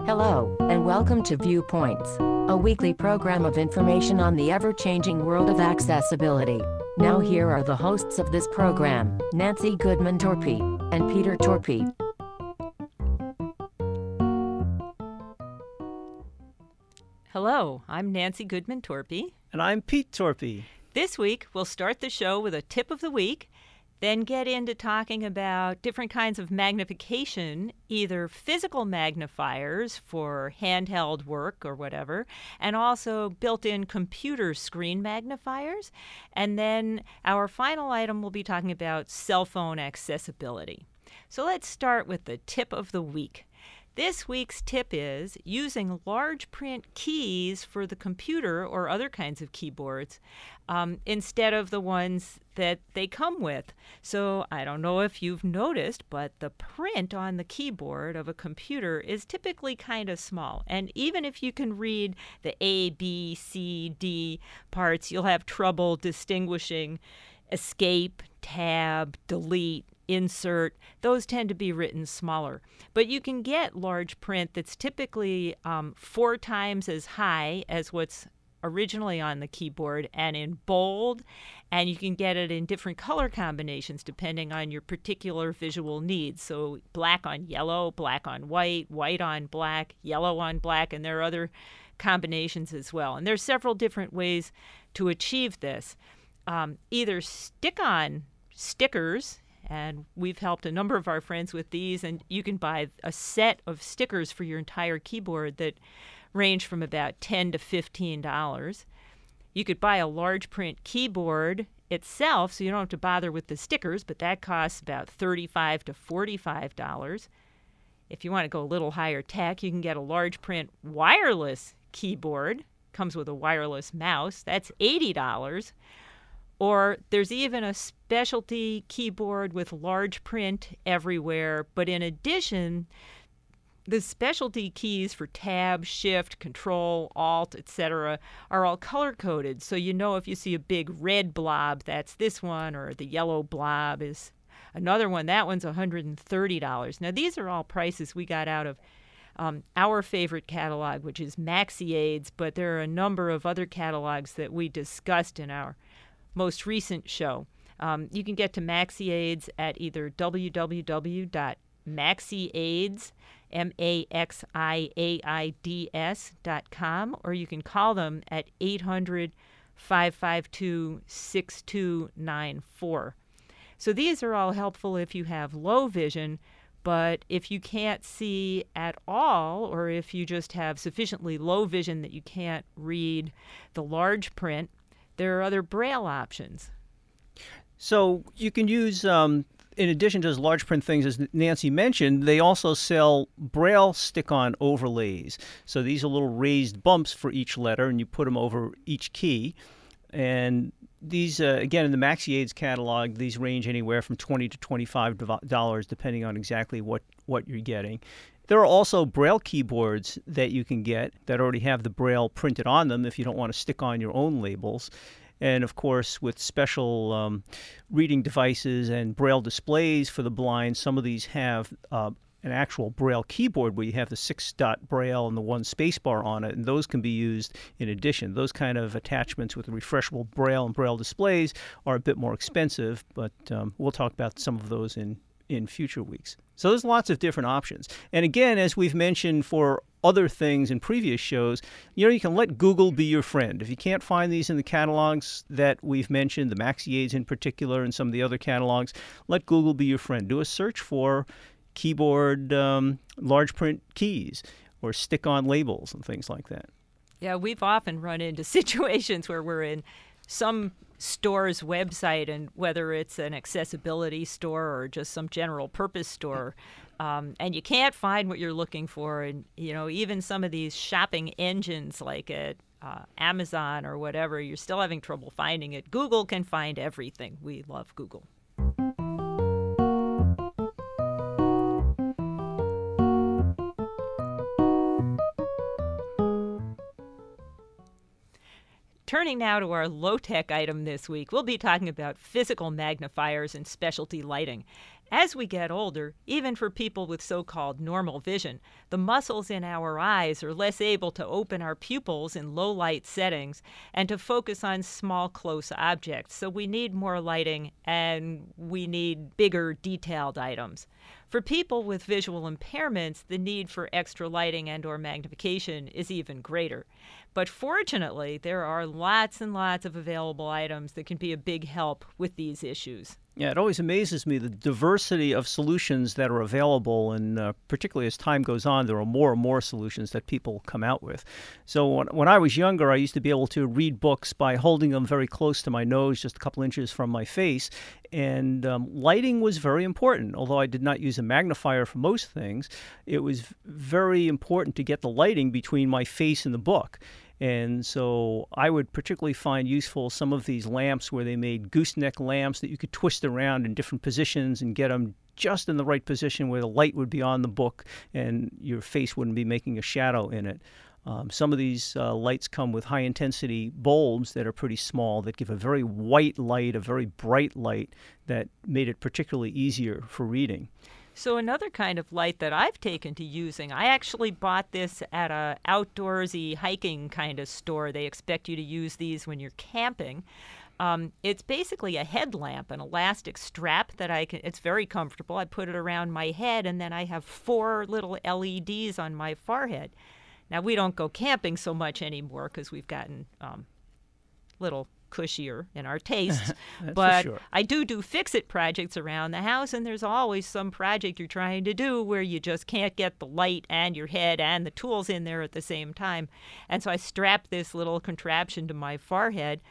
Hello, and welcome to Viewpoints, a weekly program of information on the ever-changing world of accessibility. Now here are the hosts of this program, Nancy Goodman-Torpey and Peter Torpey. Hello, I'm Nancy Goodman-Torpey. And I'm Pete Torpey. This week, we'll start the show with a tip of the week, then get into talking about different kinds of magnification, either physical magnifiers for handheld work or whatever, and also built-in computer screen magnifiers. And then our final item will be talking about cell phone accessibility. So let's start with the tip of the week. This week's tip is using large print keys for the computer or other kinds of keyboards instead of the ones that they come with. So I don't know if you've noticed, but the print on the keyboard of a computer is typically kind of small. And even if you can read the A, B, C, D parts, you'll have trouble distinguishing escape, tab, delete, insert. Those tend to be written smaller. But you can get large print that's typically 4 times as high as what's originally on the keyboard and in bold, and you can get it in different color combinations depending on your particular visual needs. So black on yellow, black on white, white on black, yellow on black, and there are other combinations as well. And there's several different ways to achieve this. Either stick-on stickers, and we've helped a number of our friends with these, and you can buy a set of stickers for your entire keyboard that range from about $10 to $15. You could buy a large print keyboard itself, so you don't have to bother with the stickers, but that costs about $35 to $45. If you want to go a little higher tech, you can get a large print wireless keyboard. Comes with a wireless mouse. That's $80. Or there's even a specialty keyboard with large print everywhere. But in addition, the specialty keys for Tab, Shift, Control, Alt, etc. are all color-coded. So you know if you see a big red blob, that's this one, or the yellow blob is another one. That one's $130. Now, these are all prices we got out of our favorite catalog, which is MaxiAids, but there are a number of other catalogs that we discussed in our most recent show. You can get to MaxiAids at either www.maxiaids.com, or you can call them at 800-552-6294. So these are all helpful if you have low vision, but if you can't see at all, or if you just have sufficiently low vision that you can't read the large print, there are other Braille options. So you can use, in addition to those large print things, as Nancy mentioned, they also sell Braille stick-on overlays. So these are little raised bumps for each letter, and you put them over each key. And these, again, in the MaxiAids catalog, these range anywhere from $20 to $25, depending on exactly what you're getting. There are also Braille keyboards that you can get that already have the Braille printed on them if you don't want to stick on your own labels. And, of course, with special reading devices and Braille displays for the blind, some of these have an actual Braille keyboard where you have the 6-dot Braille and the 1 spacebar on it, and those can be used in addition. Those kind of attachments with refreshable Braille and Braille displays are a bit more expensive, but we'll talk about some of those in future weeks. So there's lots of different options. And again, as we've mentioned for other things in previous shows, you can let Google be your friend. If you can't find these in the catalogs that we've mentioned, the MaxiAids in particular and some of the other catalogs, let Google be your friend. Do a search for keyboard large print keys or stick-on labels and things like that. Yeah, we've often run into situations where we're in some store's website, and whether it's an accessibility store or just some general purpose store, and you can't find what you're looking for. And, even some of these shopping engines like at Amazon or whatever, you're still having trouble finding it. Google can find everything. We love Google. Turning now to our low-tech item this week, we'll be talking about physical magnifiers and specialty lighting. As we get older, even for people with so-called normal vision, the muscles in our eyes are less able to open our pupils in low-light settings and to focus on small, close objects. So we need more lighting and we need bigger, detailed items. For people with visual impairments, the need for extra lighting and/or magnification is even greater. But fortunately, there are lots and lots of available items that can be a big help with these issues. Yeah, it always amazes me the diversity of solutions that are available, and particularly as time goes on, there are more and more solutions that people come out with. So when I was younger, I used to be able to read books by holding them very close to my nose, just a couple inches from my face, and lighting was very important. Although I did not use a magnifier for most things, it was very important to get the lighting between my face and the book. And so I would particularly find useful some of these lamps where they made gooseneck lamps that you could twist around in different positions and get them just in the right position where the light would be on the book and your face wouldn't be making a shadow in it. Some of these lights come with high-intensity bulbs that are pretty small that give a very white light, a very bright light that made it particularly easier for reading. So another kind of light that I've taken to using, I actually bought this at a outdoorsy hiking kind of store. They expect you to use these when you're camping. It's basically a headlamp, an elastic strap that it's very comfortable. I put it around my head, and then I have 4 little LEDs on my forehead. Now, we don't go camping so much anymore because we've gotten little cushier in our tastes. But for sure. I do fix-it projects around the house, and there's always some project you're trying to do where you just can't get the light and your head and the tools in there at the same time. And so I strap this little contraption to my forehead,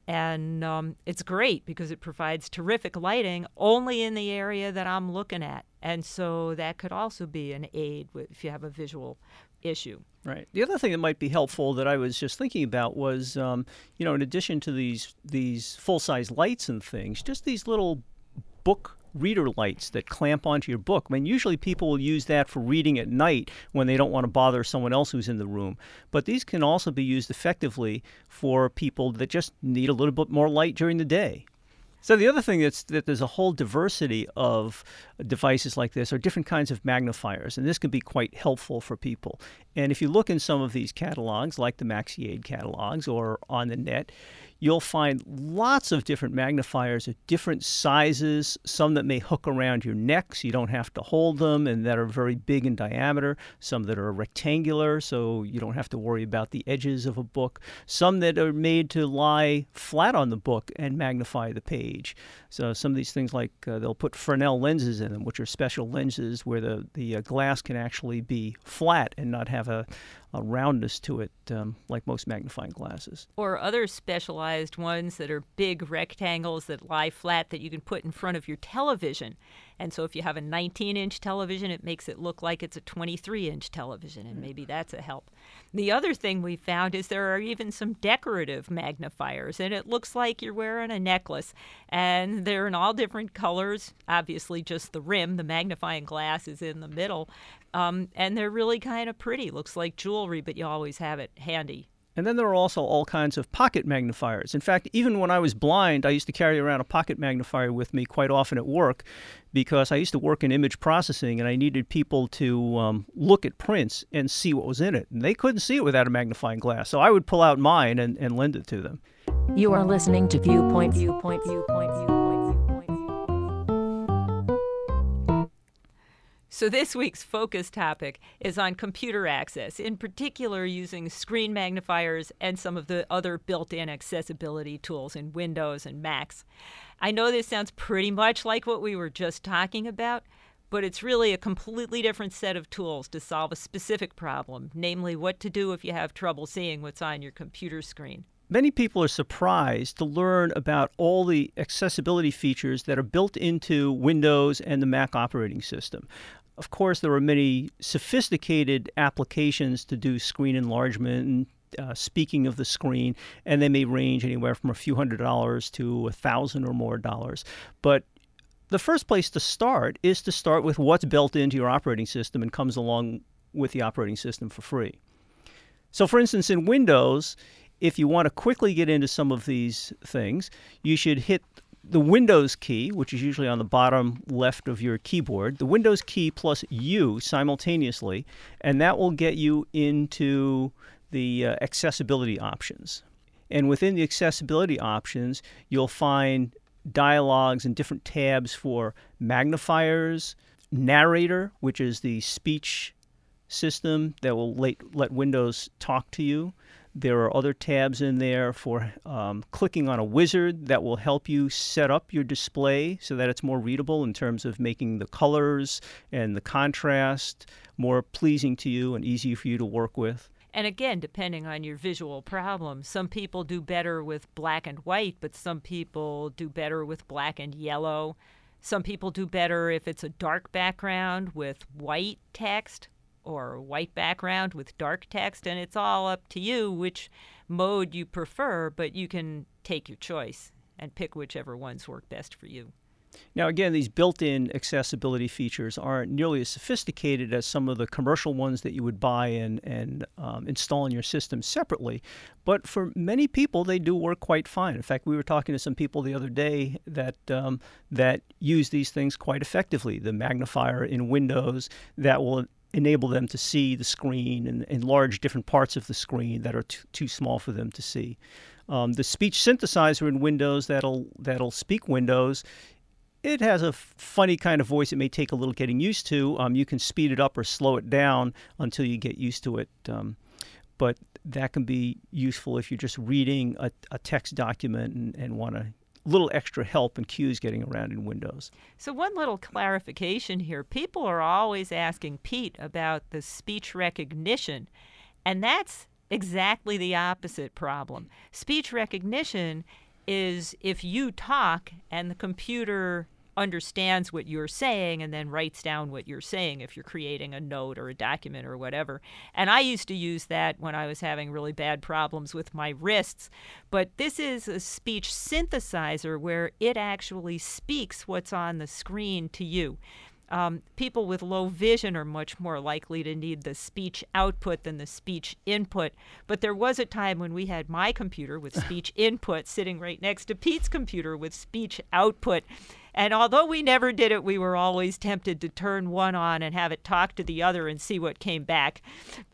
and it's great because it provides terrific lighting only in the area that I'm looking at. And so that could also be an aid if you have a visual issue. Right. The other thing that might be helpful that I was just thinking about was, in addition to these full-size lights and things, just these little book reader lights that clamp onto your book. I mean, usually people will use that for reading at night when they don't want to bother someone else who's in the room. But these can also be used effectively for people that just need a little bit more light during the day. So the other thing is that there's a whole diversity of devices like this, or different kinds of magnifiers, and this can be quite helpful for people. And if you look in some of these catalogs, like the MaxiAid catalogs or on the net, you'll find lots of different magnifiers of different sizes, some that may hook around your neck so you don't have to hold them and that are very big in diameter, some that are rectangular so you don't have to worry about the edges of a book, some that are made to lie flat on the book and magnify the page. So some of these things like they'll put Fresnel lenses in them, which are special lenses where the glass can actually be flat and not have a roundness to it like most magnifying glasses. Or other specialized ones that are big rectangles that lie flat that you can put in front of your television. And so if you have a 19-inch television, it makes it look like it's a 23-inch television, and maybe that's a help. The other thing we found is there are even some decorative magnifiers, and it looks like you're wearing a necklace. And they're in all different colors, obviously just the rim, the magnifying glass is in the middle. And they're really kind of pretty. Looks like jewelry, but you always have it handy. And then there are also all kinds of pocket magnifiers. In fact, even when I was blind, I used to carry around a pocket magnifier with me quite often at work because I used to work in image processing and I needed people to look at prints and see what was in it. And they couldn't see it without a magnifying glass. So I would pull out mine and lend it to them. You are listening to Viewpoint. So this week's focus topic is on computer access, in particular using screen magnifiers and some of the other built-in accessibility tools in Windows and Macs. I know this sounds pretty much like what we were just talking about, but it's really a completely different set of tools to solve a specific problem, namely what to do if you have trouble seeing what's on your computer screen. Many people are surprised to learn about all the accessibility features that are built into Windows and the Mac operating system. Of course, there are many sophisticated applications to do screen enlargement and speaking of the screen, and they may range anywhere from a few $100s to $1,000 or more dollars. But the first place to start is to start with what's built into your operating system and comes along with the operating system for free. So, for instance, in Windows, if you want to quickly get into some of these things, you should hit the Windows key, which is usually on the bottom left of your keyboard, the Windows key plus U simultaneously, and that will get you into the accessibility options. And within the accessibility options, you'll find dialogues and different tabs for magnifiers, narrator, which is the speech system that will let Windows talk to you. There are other tabs in there for clicking on a wizard that will help you set up your display so that it's more readable in terms of making the colors and the contrast more pleasing to you and easy for you to work with. And again, depending on your visual problem, some people do better with black and white, but some people do better with black and yellow. Some people do better if it's a dark background with white text or a white background with dark text, and it's all up to you which mode you prefer, but you can take your choice and pick whichever ones work best for you. Now, again, these built-in accessibility features aren't nearly as sophisticated as some of the commercial ones that you would buy and install in your system separately. But for many people, they do work quite fine. In fact, we were talking to some people the other day that use these things quite effectively. The magnifier in Windows that will enable them to see the screen and enlarge different parts of the screen that are too small for them to see. The speech synthesizer in Windows that'll speak Windows. It has a funny kind of voice. It may take a little getting used to. You can speed it up or slow it down until you get used to it. But that can be useful if you're just reading a text document and want a little extra help and cues getting around in Windows. So one little clarification here. People are always asking Pete about the speech recognition, and that's exactly the opposite problem. Speech recognition is if you talk and the computer understands what you're saying and then writes down what you're saying if you're creating a note or a document or whatever. And I used to use that when I was having really bad problems with my wrists. But this is a speech synthesizer where it actually speaks what's on the screen to you. People with low vision are much more likely to need the speech output than the speech input. But there was a time when we had my computer with speech input sitting right next to Pete's computer with speech output. And although we never did it, we were always tempted to turn one on and have it talk to the other and see what came back.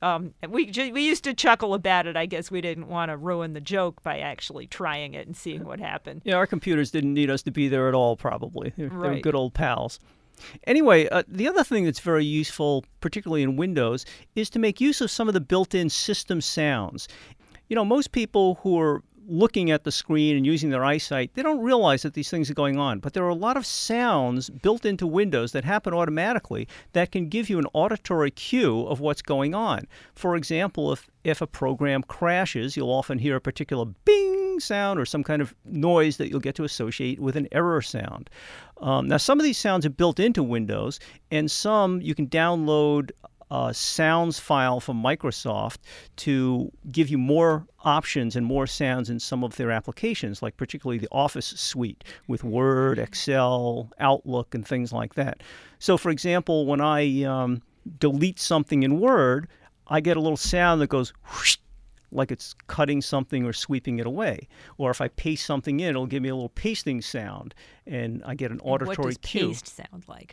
We used to chuckle about it. I guess we didn't want to ruin the joke by actually trying it and seeing what happened. Yeah, our computers didn't need us to be there at all, probably. They were Right. good old pals. Anyway, the other thing that's very useful, particularly in Windows, is to make use of some of the built-in system sounds. You know, most people who are looking at the screen and using their eyesight, they don't realize that these things are going on. But there are a lot of sounds built into Windows that happen automatically that can give you an auditory cue of what's going on. For example, if a program crashes, you'll often hear a particular bing sound or some kind of noise that you'll get to associate with an error sound. Now, some of these sounds are built into Windows, and some you can download a sounds file from Microsoft to give you more options and more sounds in some of their applications, like particularly the Office suite with Word, Excel, Outlook, and things like that. So, for example, when I delete something in Word, I get a little sound that goes whoosh, like it's cutting something or sweeping it away. Or if I paste something in, it'll give me a little pasting sound, and I get an auditory cue. What does paste sound like?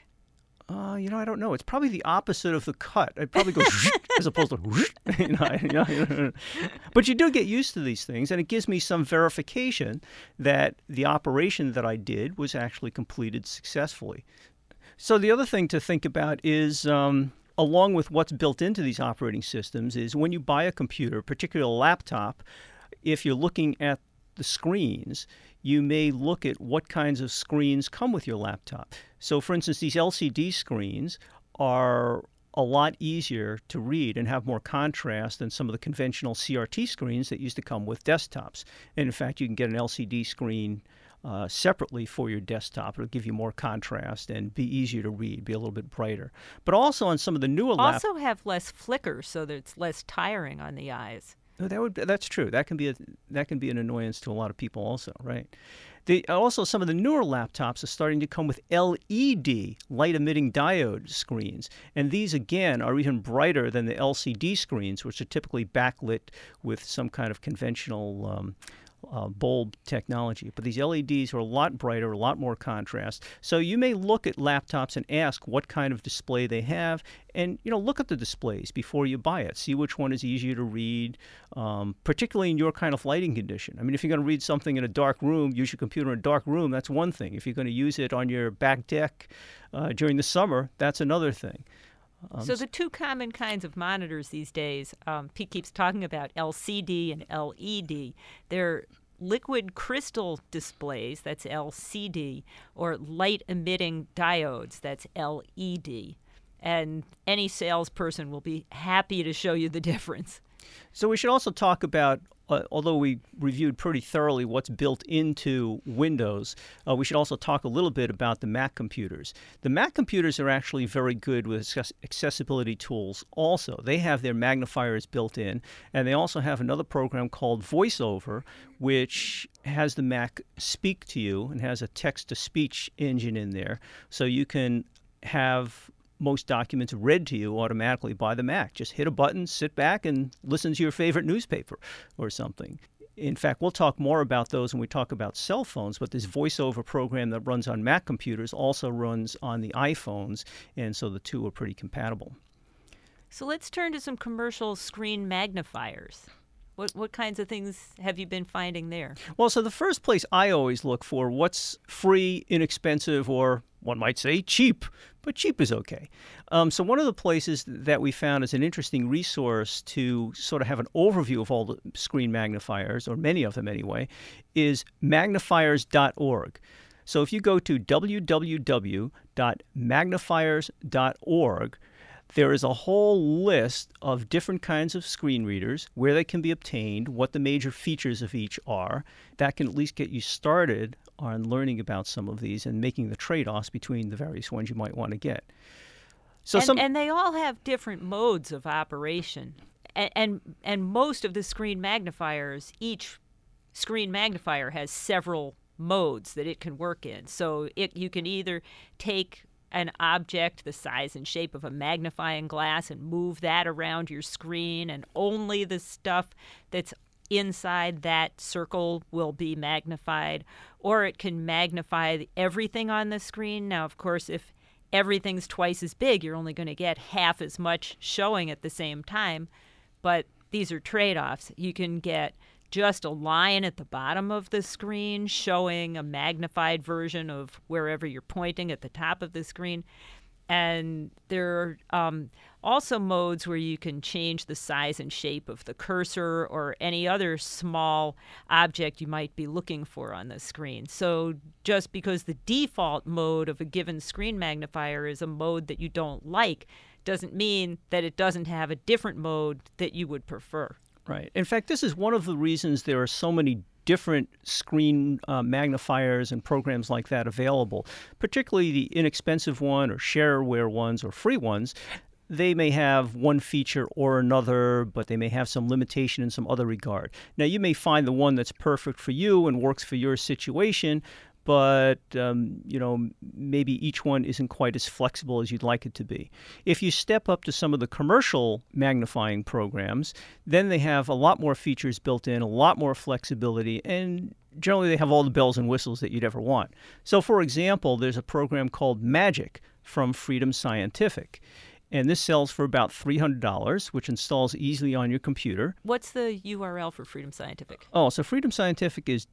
I don't know. It's probably the opposite of the cut. It probably goes as opposed to But you do get used to these things, and it gives me some verification that the operation that I did was actually completed successfully. So the other thing to think about is, along with what's built into these operating systems, is when you buy a computer, particularly a laptop, if you're looking at the screens, you may look at what kinds of screens come with your laptop. So, for instance, these LCD screens are a lot easier to read and have more contrast than some of the conventional CRT screens that used to come with desktops. And in fact, you can get an LCD screen separately for your desktop. It'll give you more contrast and be easier to read, be a little bit brighter. But also on some of the newer laptops. Also have less flicker so that it's less tiring on the eyes. That's true. That can be an annoyance to a lot of people also, right? Also, some of the newer laptops are starting to come with LED, light-emitting diode screens. And these, again, are even brighter than the LCD screens, which are typically backlit with some kind of conventional bulb technology. But these LEDs are a lot brighter, a lot more contrast. So you may look at laptops and ask what kind of display they have, and look at the displays before you buy it. See which one is easier to read, particularly in your kind of lighting condition. I mean, if you're going to read something in a dark room, use your computer in a dark room, that's one thing. If you're going to use it on your back deck during the summer, that's another thing. So the two common kinds of monitors these days, Pete keeps talking about LCD and LED. They're liquid crystal displays, that's LCD, or light-emitting diodes, that's LED. And any salesperson will be happy to show you the difference. So we should also talk about, although we reviewed pretty thoroughly what's built into Windows, we should also talk a little bit about the Mac computers. The Mac computers are actually very good with accessibility tools also. They have their magnifiers built in, and they also have another program called VoiceOver, which has the Mac speak to you and has a text-to-speech engine in there, so you can have most documents read to you automatically by the Mac. Just hit a button, sit back, and listen to your favorite newspaper or something. In fact, we'll talk more about those when we talk about cell phones, but this VoiceOver program that runs on Mac computers also runs on the iPhones, and so the two are pretty compatible. So let's turn to some commercial screen magnifiers. What kinds of things have you been finding there? Well, so the first place I always look for what's free, inexpensive, or one might say cheap, but cheap is okay. So one of the places that we found as an interesting resource to sort of have an overview of all the screen magnifiers, or many of them anyway, is magnifiers.org. So if you go to www.magnifiers.org, there is a whole list of different kinds of screen readers, where they can be obtained, what the major features of each are. That can at least get you started on learning about some of these and making the trade-offs between the various ones you might want to get. So and they all have different modes of operation. And most of the screen magnifiers, each screen magnifier has several modes that it can work in. So you can either take an object the size and shape of a magnifying glass and move that around your screen, and only the stuff that's inside that circle will be magnified. Or it can magnify everything on the screen. Now, of course, if everything's twice as big, you're only going to get half as much showing at the same time. But these are trade-offs. You can get just a line at the bottom of the screen showing a magnified version of wherever you're pointing at the top of the screen. And there are also modes where you can change the size and shape of the cursor or any other small object you might be looking for on the screen. So just because the default mode of a given screen magnifier is a mode that you don't like doesn't mean that it doesn't have a different mode that you would prefer. Right. In fact, this is one of the reasons there are so many different screen magnifiers and programs like that available, particularly the inexpensive one or shareware ones or free ones. They may have one feature or another, but they may have some limitation in some other regard. Now, you may find the one that's perfect for you and works for your situation, but maybe each one isn't quite as flexible as you'd like it to be. If you step up to some of the commercial magnifying programs, then they have a lot more features built in, a lot more flexibility, and generally they have all the bells and whistles that you'd ever want. So, for example, there's a program called Magic from Freedom Scientific. And this sells for about $300, which installs easily on your computer. What's the URL for Freedom Scientific? Oh, so Freedom Scientific is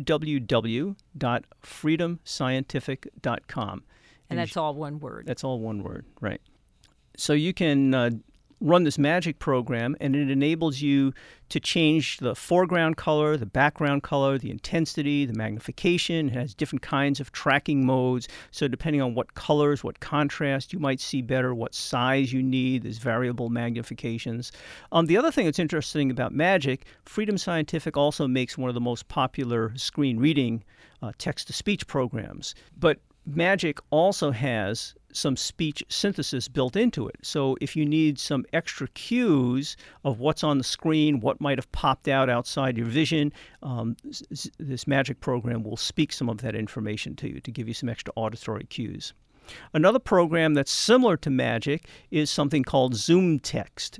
www.freedomscientific.com. And that's all one word. That's all one word, right. So you can run this Magic program, and it enables you to change the foreground color, the background color, the intensity, the magnification. It has different kinds of tracking modes. So depending on what colors, what contrast you might see better, what size you need, there's variable magnifications. The other thing that's interesting about Magic, Freedom Scientific also makes one of the most popular screen reading text-to-speech programs. But Magic also has some speech synthesis built into it. So if you need some extra cues of what's on the screen, what might have popped out outside your vision, this Magic program will speak some of that information to you to give you some extra auditory cues. Another program that's similar to Magic is something called ZoomText,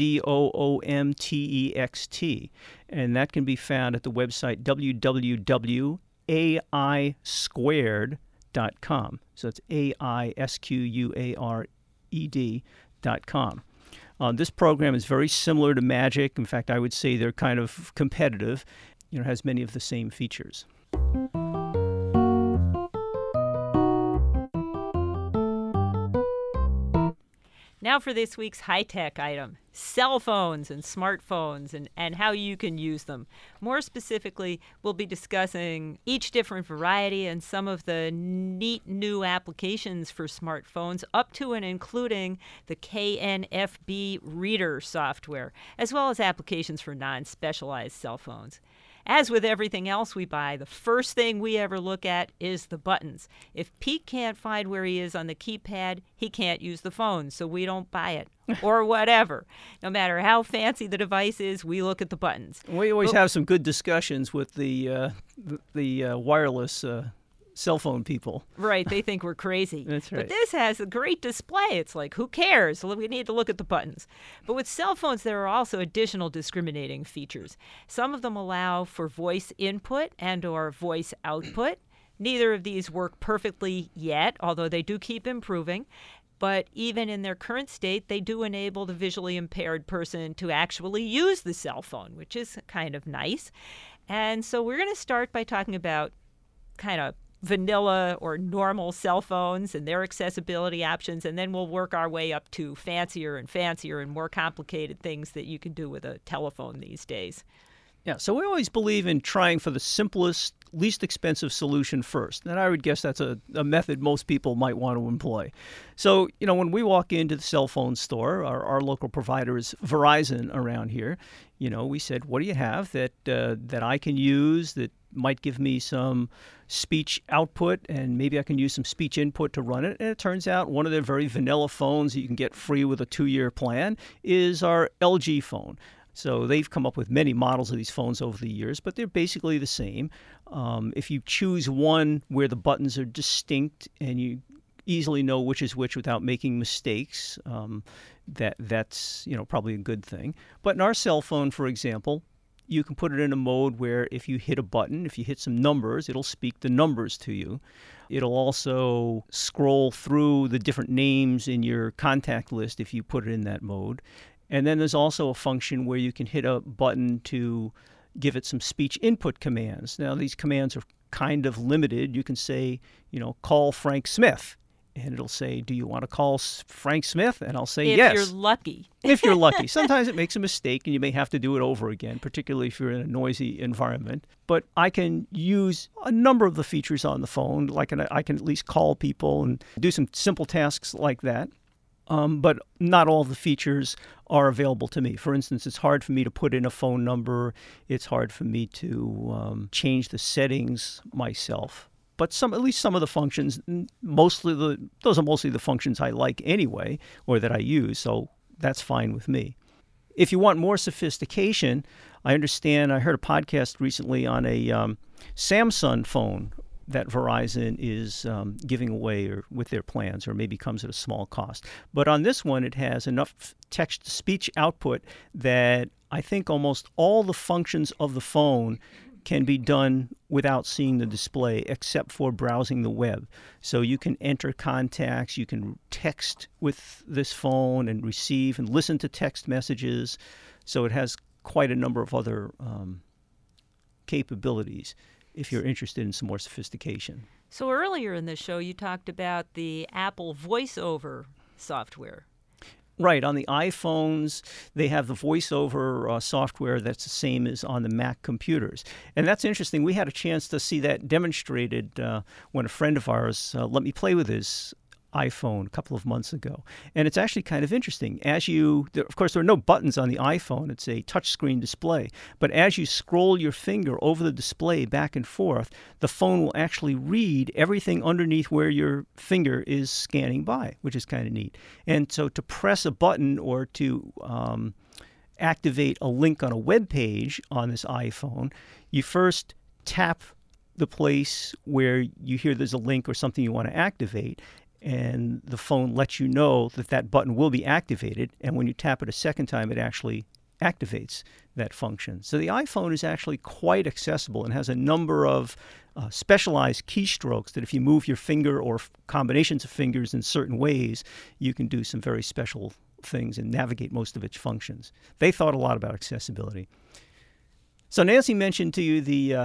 ZoomText, and that can be found at the website www.aisquared.com. So it's AISQUARED.com. This program is very similar to Magic. In fact, I would say they're kind of competitive. It has many of the same features. Now for this week's high-tech item, cell phones and smartphones and how you can use them. More specifically, we'll be discussing each different variety and some of the neat new applications for smartphones, up to and including the KNFB reader software, as well as applications for non-specialized cell phones. As with everything else we buy, the first thing we ever look at is the buttons. If Pete can't find where he is on the keypad, he can't use the phone, so we don't buy it. Or whatever. No matter how fancy the device is, we look at the buttons. We always have some good discussions with the wireless cell phone people. Right, they think we're crazy. That's right. But this has a great display. It's like, who cares? We need to look at the buttons. But with cell phones, there are also additional discriminating features. Some of them allow for voice input and or voice output. Neither of these work perfectly yet, although they do keep improving. But even in their current state, they do enable the visually impaired person to actually use the cell phone, which is kind of nice. And so we're going to start by talking about kind of vanilla or normal cell phones and their accessibility options, and then we'll work our way up to fancier and more complicated things that you can do with a telephone these days. Yeah, so we always believe in trying for the simplest, least expensive solution first. And I would guess that's a method most people might want to employ. So, when we walk into the cell phone store, our local provider is Verizon around here. We said, what do you have that I can use that might give me some speech output, and maybe I can use some speech input to run it? And it turns out one of their very vanilla phones that you can get free with a 2-year plan is our LG phone. So they've come up with many models of these phones over the years, but they're basically the same. If you choose one where the buttons are distinct and you easily know which is which without making mistakes, that's probably a good thing. But in our cell phone, for example, you can put it in a mode where if you hit a button, if you hit some numbers, it'll speak the numbers to you. It'll also scroll through the different names in your contact list if you put it in that mode. And then there's also a function where you can hit a button to give it some speech input commands. Now, these commands are kind of limited. You can say, call Frank Smith. And it'll say, do you want to call Frank Smith? And I'll say yes. If you're lucky. If you're lucky. Sometimes it makes a mistake and you may have to do it over again, particularly if you're in a noisy environment. But I can use a number of the features on the phone. I can at least call people and do some simple tasks like that. But not all of the features are available to me. For instance, it's hard for me to put in a phone number. It's hard for me to change the settings myself. But at least some of the functions, those are mostly the functions I like anyway, or that I use, so that's fine with me. If you want more sophistication, I understand, I heard a podcast recently on a Samsung phone that Verizon is giving away or with their plans, or maybe comes at a small cost. But on this one, it has enough text-to-speech output that I think almost all the functions of the phone can be done without seeing the display, except for browsing the web. So you can enter contacts, you can text with this phone and receive and listen to text messages. So it has quite a number of other capabilities if you're interested in some more sophistication. So earlier in the show, you talked about the Apple VoiceOver software. Right. On the iPhones, they have the VoiceOver software that's the same as on the Mac computers. And that's interesting. We had a chance to see that demonstrated when a friend of ours let me play with his iPhone a couple of months ago. And it's actually kind of interesting. Of course, there are no buttons on the iPhone. It's a touchscreen display. But as you scroll your finger over the display back and forth, the phone will actually read everything underneath where your finger is scanning by, which is kind of neat. And so to press a button or to activate a link on a web page on this iPhone, you first tap the place where you hear there's a link or something you want to activate. and the phone lets you know that that button will be activated, and when you tap it a second time, it actually activates that function. So the iPhone is actually quite accessible and has a number of specialized keystrokes that if you move your finger or combinations of fingers in certain ways, you can do some very special things and navigate most of its functions. They thought a lot about accessibility. So Nancy mentioned to you the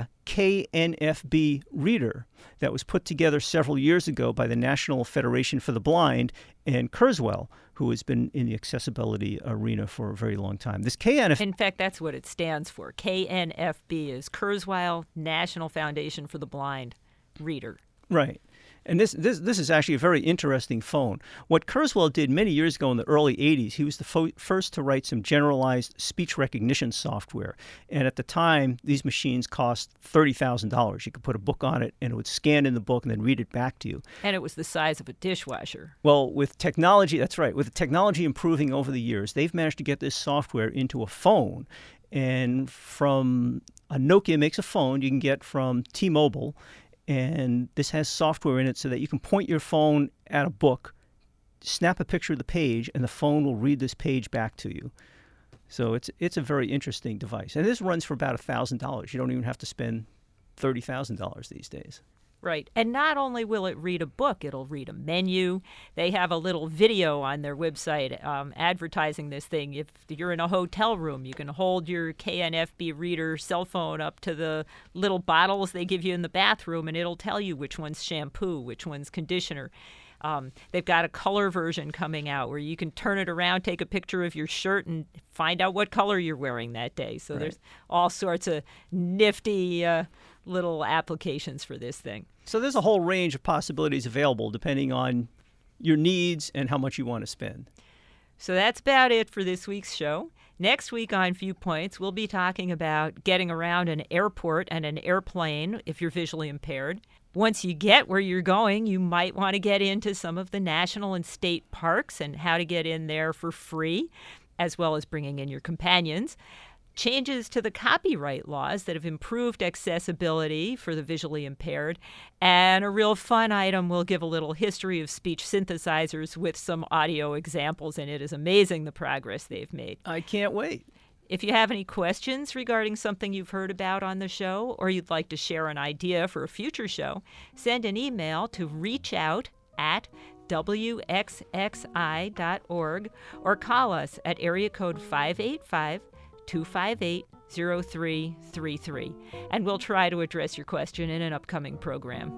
KNFB reader that was put together several years ago by the National Federation for the Blind and Kurzweil, who has been in the accessibility arena for a very long time. This KNFB... In fact, that's what it stands for. KNFB is Kurzweil National Foundation for the Blind reader. Right. And this is actually a very interesting phone. What Kurzweil did many years ago in the early 80s, he was the first to write some generalized speech recognition software. And at the time, these machines cost $30,000. You could put a book on it, and it would scan in the book and then read it back to you. And it was the size of a dishwasher. Well, with technology, that's right. With the technology improving over the years, they've managed to get this software into a phone. And from Nokia makes a phone you can get from T-Mobile. And this has software in it so that you can point your phone at a book, snap a picture of the page, and the phone will read this page back to you. So it's a very interesting device. And this runs for about $1,000. You don't even have to spend $30,000 these days. Right. And not only will it read a book, it'll read a menu. They have a little video on their website advertising this thing. If you're in a hotel room, you can hold your KNFB reader cell phone up to the little bottles they give you in the bathroom, and it'll tell you which one's shampoo, which one's conditioner. They've got a color version coming out where you can turn it around, take a picture of your shirt, and find out what color you're wearing that day. So There's all sorts of nifty little applications for this thing. So there's a whole range of possibilities available depending on your needs and how much you want to spend. So that's about it for this week's show. Next week on Viewpoints, we'll be talking about getting around an airport and an airplane if you're visually impaired. Once you get where you're going, you might want to get into some of the national and state parks and how to get in there for free, as well as bringing in your companions. Changes to the copyright laws that have improved accessibility for the visually impaired, and a real fun item will give a little history of speech synthesizers with some audio examples, and it is amazing the progress they've made. I can't wait. If you have any questions regarding something you've heard about on the show, or you'd like to share an idea for a future show, send an email to reachout@wxxi.org or call us at area code 585-258-0333, and we'll try to address your question in an upcoming program.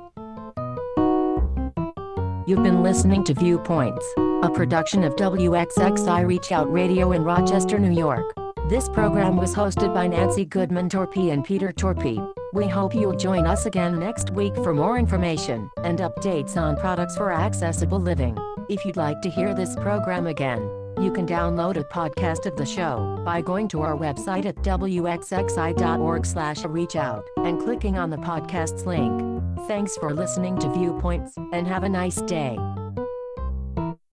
You've been listening to Viewpoints, a production of WXXI Reach Out Radio in Rochester, New York. This program was hosted by Nancy Goodman Torpey and Peter Torpey. We hope you'll join us again next week for more information and updates on products for accessible living. If you'd like to hear this program again, you can download a podcast of the show by going to our website at wxxi.org/reachout and clicking on the podcasts link. Thanks for listening to Viewpoints, and have a nice day.